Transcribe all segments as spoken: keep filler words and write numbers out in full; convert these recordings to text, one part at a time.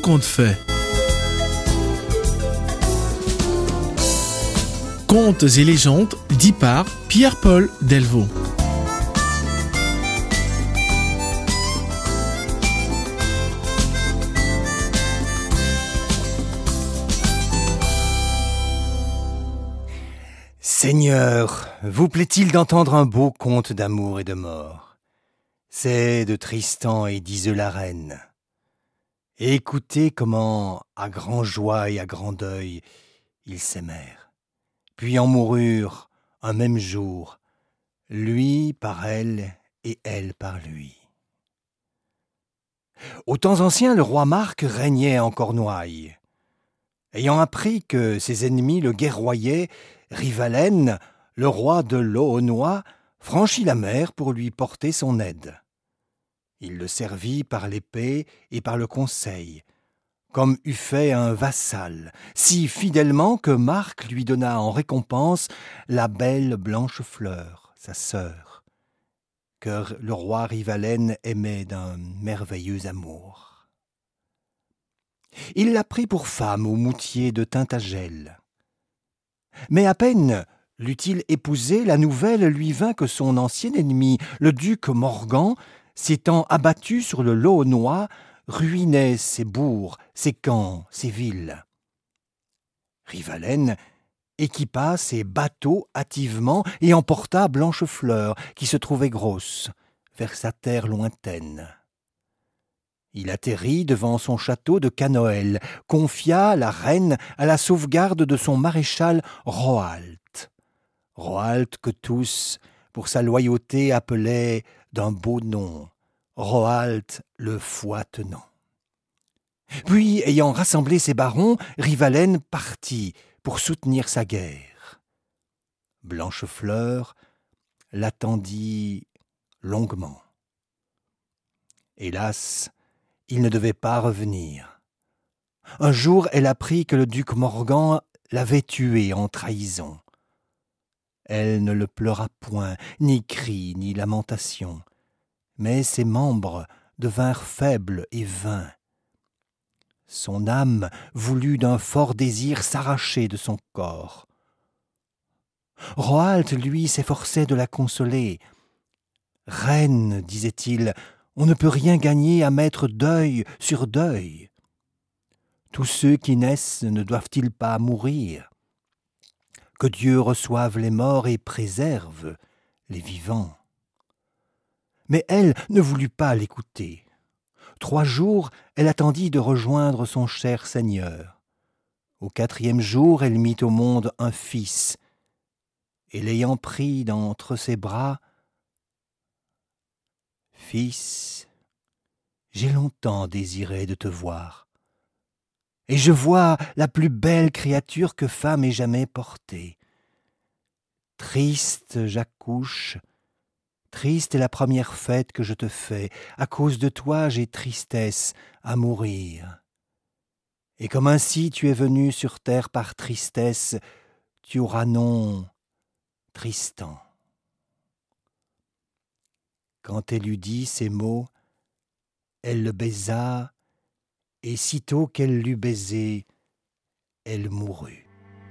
conte fait. Contes et légendes dit par Pierre-Paul Delvaux. Seigneur, vous plaît-il d'entendre un beau conte d'amour et de mort? C'est de Tristan et d'Iseult reine. Et écoutez comment, à grand joie et à grand deuil, ils s'aimèrent. Puis en moururent un même jour, lui par elle et elle par lui. Aux temps anciens, le roi Marc régnait en Cornouailles. Ayant appris que ses ennemis le guerroyaient, Rivalène, le roi de l'Aunois, franchit la mer pour lui porter son aide. Il le servit par l'épée et par le conseil, comme eût fait un vassal, si fidèlement que Marc lui donna en récompense la belle Blanchefleur, sa sœur, que le roi Rivalène aimait d'un merveilleux amour. Il la prit pour femme au moutier de Tintagel. Mais à peine l'eut-il épousée, la nouvelle lui vint que son ancien ennemi, le duc Morgan, s'étant abattu sur le Launois, ruinait ses bourgs, ses camps, ses villes. Rivalène équipa ses bateaux hâtivement et emporta Blanchefleur, qui se trouvait grosse, vers sa terre lointaine. Il atterrit devant son château de Canoël, confia la reine à la sauvegarde de son maréchal Rohalt. Rohalt que tous, pour sa loyauté, appelaient d'un beau nom, Rohalt le foi tenant. Puis, ayant rassemblé ses barons, Rivalène partit pour soutenir sa guerre. Blanchefleur l'attendit longuement. Hélas, il ne devait pas revenir. Un jour, elle apprit que le duc Morgan l'avait tué en trahison. Elle ne le pleura point, ni cris, ni lamentations, mais ses membres devinrent faibles et vains. Son âme voulut d'un fort désir s'arracher de son corps. Rohalt, lui, s'efforçait de la consoler. « Reine, disait-il, on ne peut rien gagner à mettre deuil sur deuil. Tous ceux qui naissent ne doivent-ils pas mourir? Que Dieu reçoive les morts et préserve les vivants. » Mais elle ne voulut pas l'écouter. Trois jours, elle attendit de rejoindre son cher Seigneur. Au quatrième jour, elle mit au monde un fils, et l'ayant pris d'entre ses bras, « Fils, j'ai longtemps désiré de te voir, et je vois la plus belle créature que femme ait jamais portée. Triste j'accouche, triste est la première fête que je te fais, à cause de toi j'ai tristesse à mourir. Et comme ainsi tu es venu sur terre par tristesse, tu auras nom Tristan. » Quand elle eut dit ces mots, elle le baisa, et sitôt qu'elle l'eut baisé, elle mourut.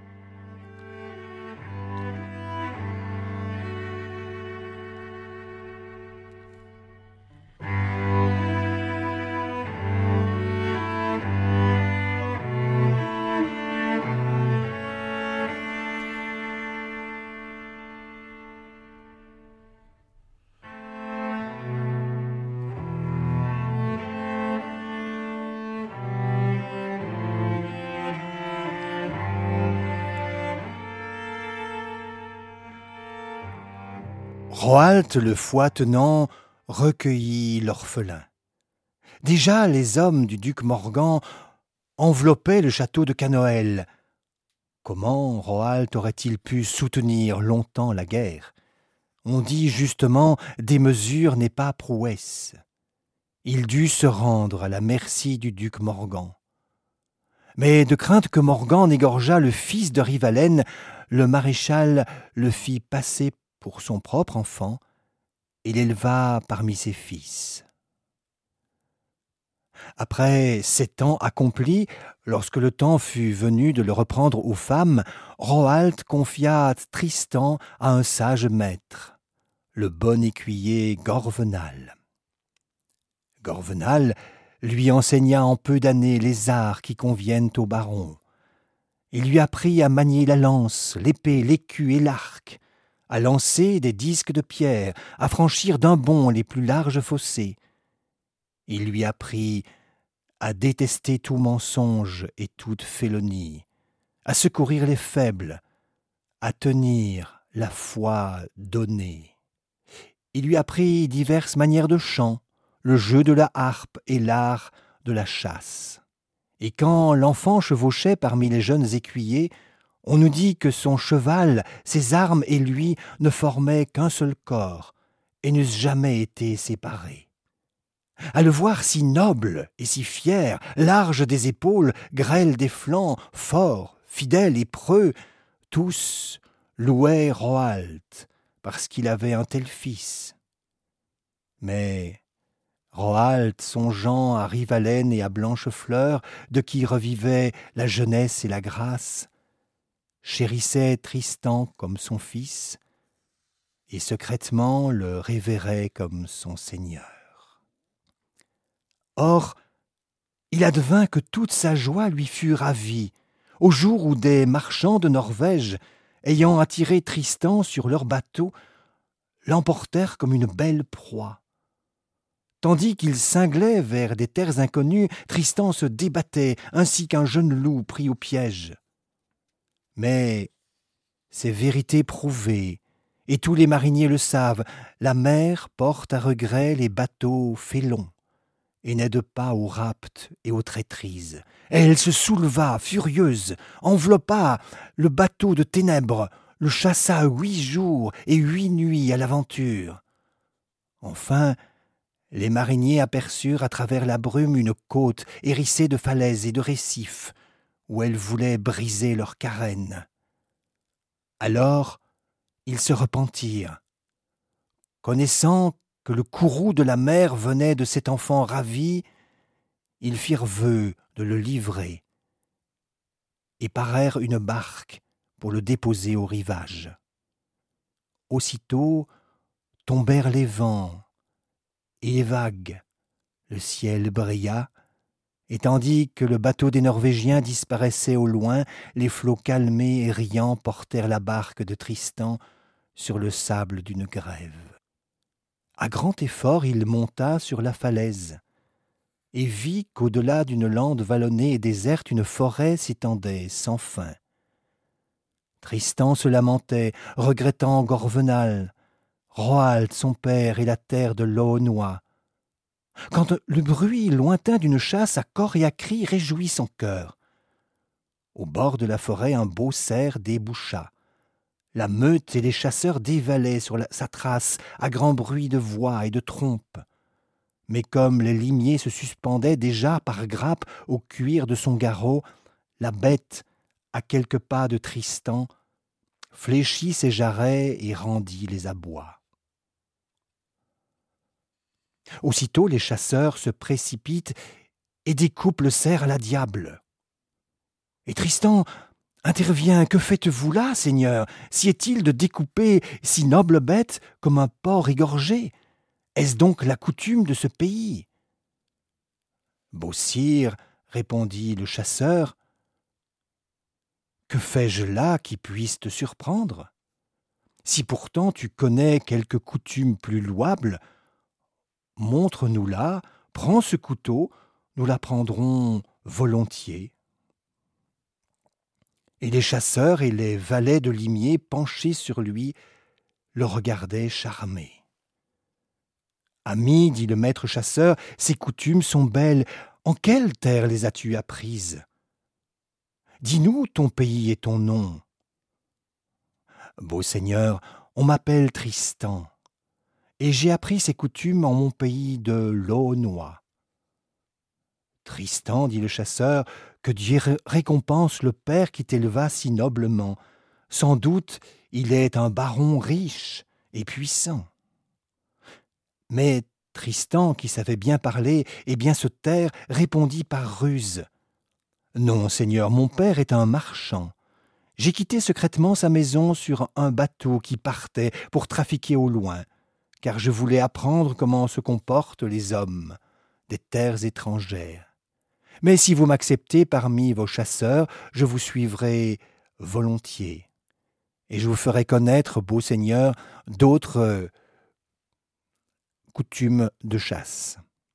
Rohalt, le foi tenant, recueillit l'orphelin. Déjà les hommes du duc Morgan enveloppaient le château de Canoël. Comment Rohalt aurait-il pu soutenir longtemps la guerre? On dit justement « démesure n'est pas prouesse ». Il dut se rendre à la merci du duc Morgan. Mais de crainte que Morgan n'égorgeât le fils de Rivalène, le maréchal le fit passer pour son propre enfant et l'éleva parmi ses fils. Après sept ans accomplis, lorsque le temps fut venu de le reprendre aux femmes, Roald confia Tristan à un sage maître, le bon écuyer Gorvenal. Gorvenal lui enseigna en peu d'années les arts qui conviennent au baron. Il lui apprit à manier la lance, l'épée, l'écu et l'arc, à lancer des disques de pierre, à franchir d'un bond les plus larges fossés. Il lui apprit à détester tout mensonge et toute félonie, à secourir les faibles, à tenir la foi donnée. Il lui apprit diverses manières de chant, le jeu de la harpe et l'art de la chasse. Et quand l'enfant chevauchait parmi les jeunes écuyers, on nous dit que son cheval, ses armes et lui ne formaient qu'un seul corps et n'eussent jamais été séparés. À le voir si noble et si fier, large des épaules, grêle des flancs, fort, fidèle et preux, tous louaient Roald parce qu'il avait un tel fils. Mais Roald, songeant à Rivalen et à Blanchefleur, de qui revivaient la jeunesse et la grâce, chérissait Tristan comme son fils et secrètement le révérait comme son seigneur. Or, il advint que toute sa joie lui fut ravie, au jour où des marchands de Norvège, ayant attiré Tristan sur leur bateau, l'emportèrent comme une belle proie. Tandis qu'il cinglait vers des terres inconnues, Tristan se débattait, ainsi qu'un jeune loup pris au piège. Mais, ces vérités prouvées, et tous les mariniers le savent, la mer porte à regret les bateaux félons, et n'aide pas aux rapts et aux traîtrises. Elle se souleva, furieuse, enveloppa le bateau de ténèbres, le chassa huit jours et huit nuits à l'aventure. Enfin, les mariniers aperçurent à travers la brume une côte hérissée de falaises et de récifs, où elle voulait briser leur carène. Alors, ils se repentirent, connaissant que le courroux de la mer venait de cet enfant ravi, ils firent vœu de le livrer et parèrent une barque pour le déposer au rivage. Aussitôt tombèrent les vents et les vagues, le ciel brilla, et tandis que le bateau des Norvégiens disparaissait au loin, les flots calmés et riants portèrent la barque de Tristan sur le sable d'une grève. À grand effort, il monta sur la falaise et vit qu'au-delà d'une lande vallonnée et déserte, une forêt s'étendait sans fin. Tristan se lamentait, regrettant Gorvenal, Roald, son père, et la terre de l'Aunois, quand le bruit lointain d'une chasse à cor et à cri réjouit son cœur. Au bord de la forêt, un beau cerf déboucha. La meute et les chasseurs dévalaient sur la, sa trace à grand bruit de voix et de trompes. Mais comme les limiers se suspendaient déjà par grappes au cuir de son garrot, la bête, à quelques pas de Tristan, fléchit ses jarrets et rendit les abois. Aussitôt les chasseurs se précipitent et découpent le cerf à la diable. Et Tristan intervient. « Que faites-vous là, Seigneur? Si est-il de découper si noble bête comme un porc égorgé? Est-ce donc la coutume de ce pays ?» « Beau sire, répondit le chasseur, que fais-je là qui puisse te surprendre? Si pourtant tu connais quelque coutume plus louable, montre-nous-la, prends ce couteau, nous la prendrons volontiers. » Et les chasseurs et les valets de limier, penchés sur lui, le regardaient charmés. « Ami, dit le maître chasseur, ces coutumes sont belles. En quelle terre les as-tu apprises? Dis-nous ton pays et ton nom. »« Beau seigneur, on m'appelle Tristan, et j'ai appris ces coutumes en mon pays de l'Aunois. »« Tristan, dit le chasseur, que Dieu récompense le père qui t'éleva si noblement. Sans doute, il est un baron riche et puissant. Mais Tristan, qui savait bien parler et bien se taire, répondit par ruse. « Non, Seigneur, mon père est un marchand. J'ai quitté secrètement sa maison sur un bateau qui partait pour trafiquer au loin, car je voulais apprendre comment se comportent les hommes des terres étrangères. Mais si vous m'acceptez parmi vos chasseurs, je vous suivrai volontiers, et je vous ferai connaître, beau Seigneur, d'autres euh, coutumes de chasse. »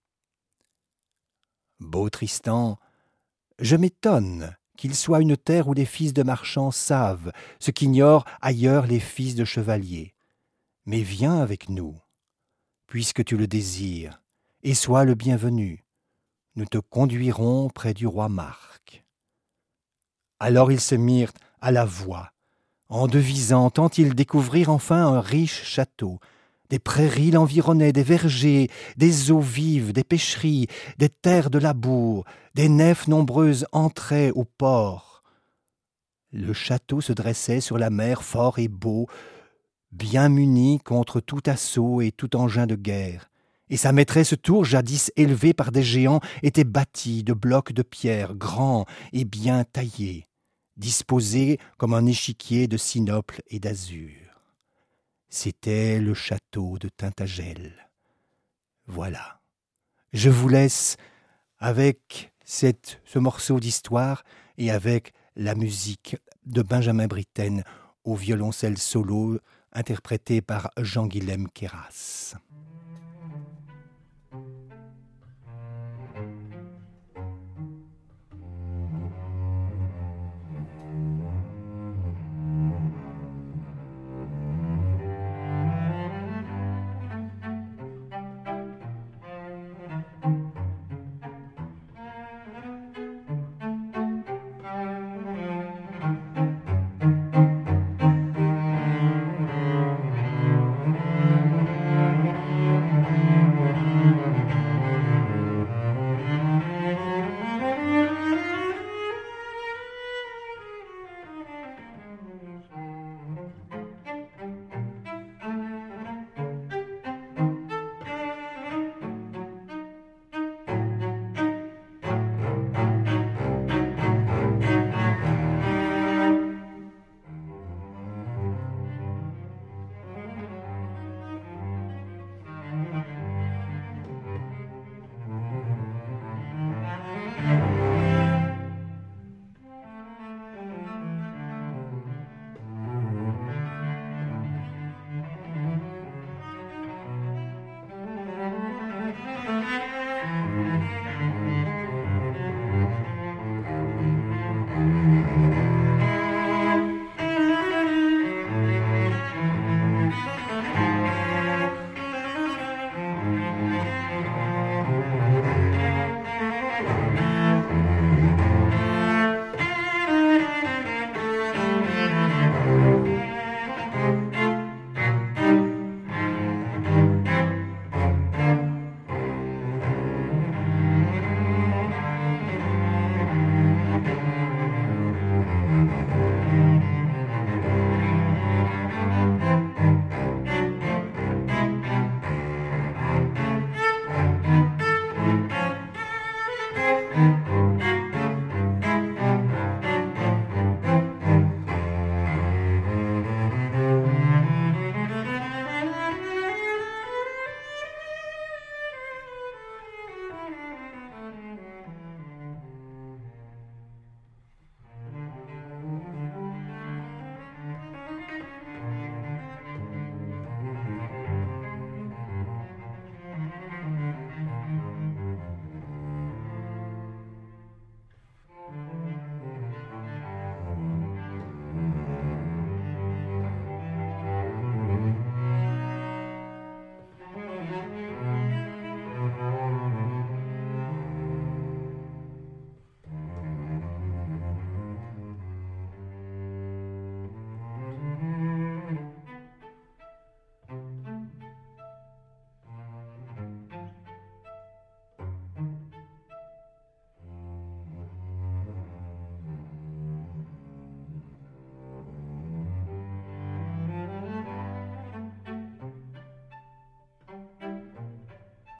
Beau Tristan, je m'étonne qu'il soit une terre où les fils de marchands savent ce qu'ignorent ailleurs les fils de chevaliers. Mais viens avec nous, puisque tu le désires, et sois le bienvenu. Nous te conduirons près du roi Marc. Alors ils se mirent à la voie, en devisant tant ils découvrirent enfin un riche château. Des prairies l'environnaient, des vergers, des eaux vives, des pêcheries, des terres de labour, des nefs nombreuses entraient au port. Le château se dressait sur la mer fort et beau, bien muni contre tout assaut et tout engin de guerre. Et sa maîtresse tour, jadis élevée par des géants, était bâtie de blocs de pierre grands et bien taillés, disposés comme un échiquier de sinople et d'azur. C'était le château de Tintagel. Voilà. Je vous laisse avec cette, ce morceau d'histoire et avec la musique de Benjamin Britten au violoncelle solo interprété par Jean-Guilhem Queyras.